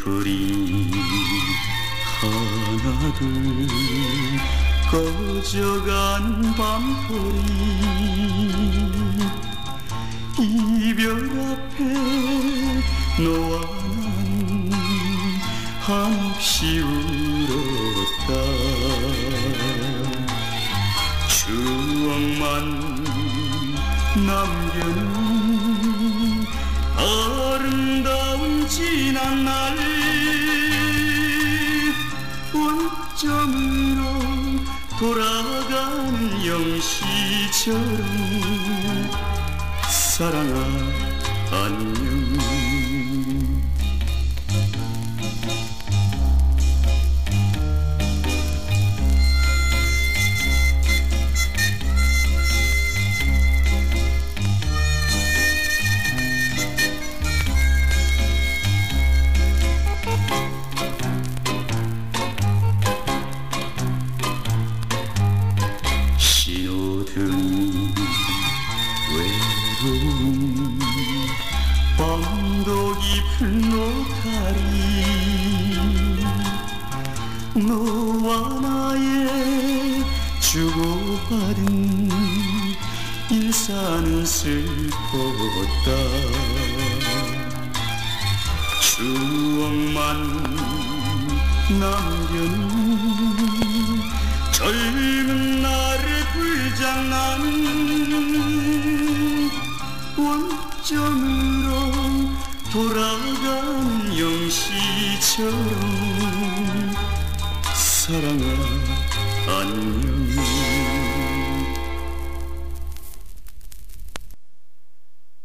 불이 하나둘 꺼져간 밤거리 이별 앞에 너와 난 한없이 울었다. 추억만 남겨놓은 아름다운 지난 날 원점으로 돌아가는 영시처럼 사랑아 안녕. 신호등 외로운 밤도 깊은 노타리 너와 나의 주고받은 인사는 슬펐다. 추억만 남겨놓은 젊은 날의 불장난 원점으로 돌아간 영시처럼 사랑아 안녕.